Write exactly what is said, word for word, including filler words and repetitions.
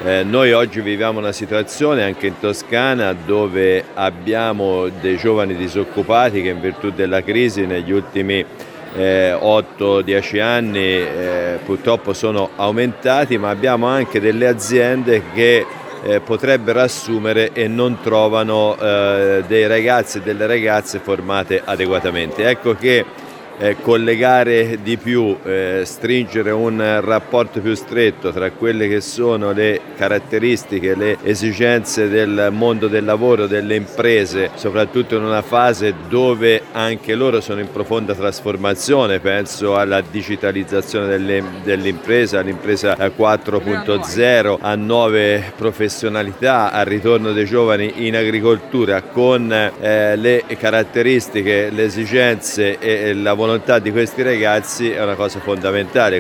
Eh, noi oggi viviamo una situazione anche in Toscana dove abbiamo dei giovani disoccupati che in virtù della crisi negli ultimi eh, otto dieci anni eh, purtroppo sono aumentati, ma abbiamo anche delle aziende che eh, potrebbero assumere e non trovano eh, dei ragazzi e delle ragazze formate adeguatamente. Ecco che Eh, collegare di più, eh, stringere un rapporto più stretto tra quelle che sono le caratteristiche, le esigenze del mondo del lavoro, delle imprese, soprattutto in una fase dove anche loro sono in profonda trasformazione, penso alla digitalizzazione delle, dell'impresa, all'impresa quattro punto zero, a nuove professionalità, al ritorno dei giovani in agricoltura con eh, le caratteristiche, le esigenze e la volontà di questi ragazzi è una cosa fondamentale.